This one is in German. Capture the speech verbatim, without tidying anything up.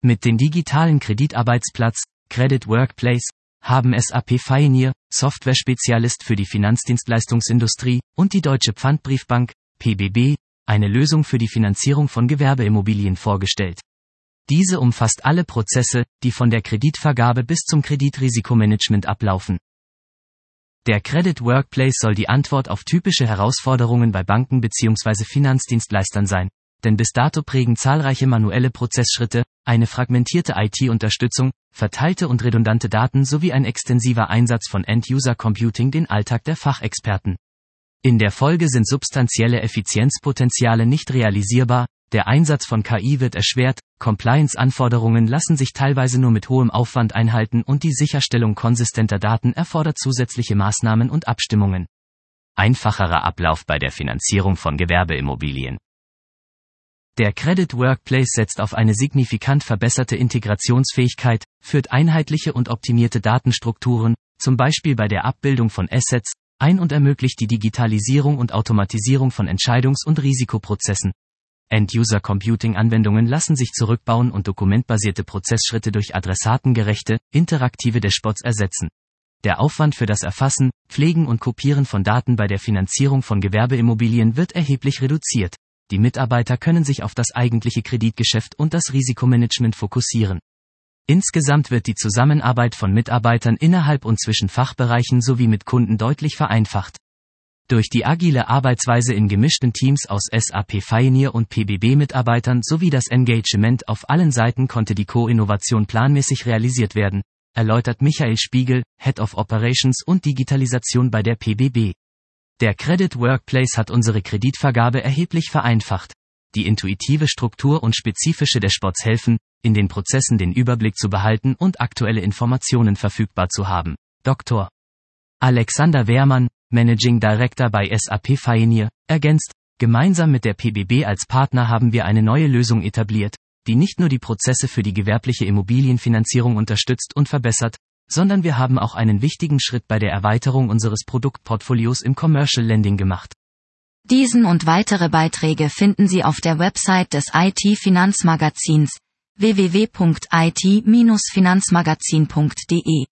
Mit dem digitalen Kreditarbeitsplatz, Credit Workplace, haben S A P Fioneer, Software-Spezialist für die Finanzdienstleistungsindustrie, und die Deutsche Pfandbriefbank, P B B, eine Lösung für die Finanzierung von Gewerbeimmobilien vorgestellt. Diese umfasst alle Prozesse, die von der Kreditvergabe bis zum Kreditrisikomanagement ablaufen. Der Credit Workplace soll die Antwort auf typische Herausforderungen bei Banken bzw. Finanzdienstleistern sein, denn bis dato prägen zahlreiche manuelle Prozessschritte, eine fragmentierte I T-Unterstützung, verteilte und redundante Daten sowie ein extensiver Einsatz von End-User-Computing den Alltag der Fachexperten. In der Folge sind substanzielle Effizienzpotenziale nicht realisierbar, der Einsatz von K I wird erschwert, Compliance-Anforderungen lassen sich teilweise nur mit hohem Aufwand einhalten und die Sicherstellung konsistenter Daten erfordert zusätzliche Maßnahmen und Abstimmungen. Einfacherer Ablauf bei der Finanzierung von Gewerbeimmobilien. Der Credit Workplace setzt auf eine signifikant verbesserte Integrationsfähigkeit, führt einheitliche und optimierte Datenstrukturen, zum Beispiel bei der Abbildung von Assets, ein und ermöglicht die Digitalisierung und Automatisierung von Entscheidungs- und Risikoprozessen. End-User-Computing-Anwendungen lassen sich zurückbauen und dokumentbasierte Prozessschritte durch adressatengerechte, interaktive Dashboards ersetzen. Der Aufwand für das Erfassen, Pflegen und Kopieren von Daten bei der Finanzierung von Gewerbeimmobilien wird erheblich reduziert. Die Mitarbeiter können sich auf das eigentliche Kreditgeschäft und das Risikomanagement fokussieren. Insgesamt wird die Zusammenarbeit von Mitarbeitern innerhalb und zwischen Fachbereichen sowie mit Kunden deutlich vereinfacht. Durch die agile Arbeitsweise in gemischten Teams aus S A P Fioneer und P B B-Mitarbeitern sowie das Engagement auf allen Seiten konnte die Co-Innovation planmäßig realisiert werden, erläutert Michael Spiegel, Head of Operations und Digitalisation bei der P B B. Der Credit Workplace hat unsere Kreditvergabe erheblich vereinfacht. Die intuitive Struktur und spezifische Dashboards helfen, in den Prozessen den Überblick zu behalten und aktuelle Informationen verfügbar zu haben. Doktor Alexander Wehrmann, Managing Director bei S A P Fioneer, ergänzt, gemeinsam mit der P B B als Partner haben wir eine neue Lösung etabliert, die nicht nur die Prozesse für die gewerbliche Immobilienfinanzierung unterstützt und verbessert, sondern wir haben auch einen wichtigen Schritt bei der Erweiterung unseres Produktportfolios im Commercial Lending gemacht. Diesen und weitere Beiträge finden Sie auf der Website des I T-Finanzmagazins w w w punkt i t Bindestrich finanzmagazin punkt d e.